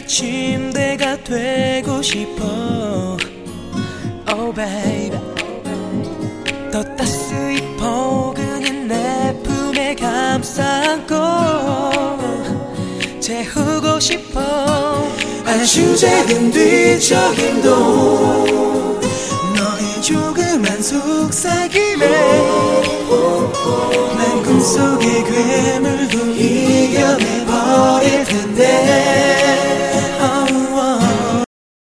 침대가 되고 싶어. Oh baby, 더 따스히 포근한 내 품에 감싸고 재우고 싶어. 아주 작은 뒤척임도 너의 조그만 속삭임에 난 꿈속의 괴물도 이겨내버릴 텐데.